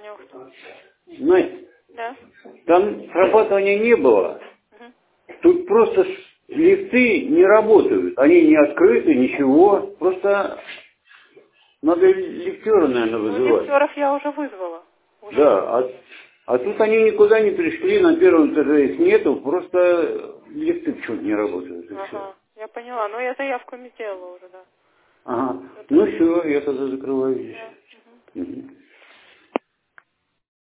компания «Ухта». Настя, Да. там срабатывания не было. Мгм. Тут просто лифты не работают. Они не открыты, ничего. Просто надо лифтера, наверное, Ну, вызывать. лифтеров я уже вызвала. Уже Да, вызвала, да. а тут они никуда не пришли, на первом этаже их нету, просто лифты почему-то не работают, и все. Ага, я поняла. Но я заявку не сделала уже, да. Ага. Это Ну уже. все, я тогда закрываю здесь. Да. Мгм. Мгм.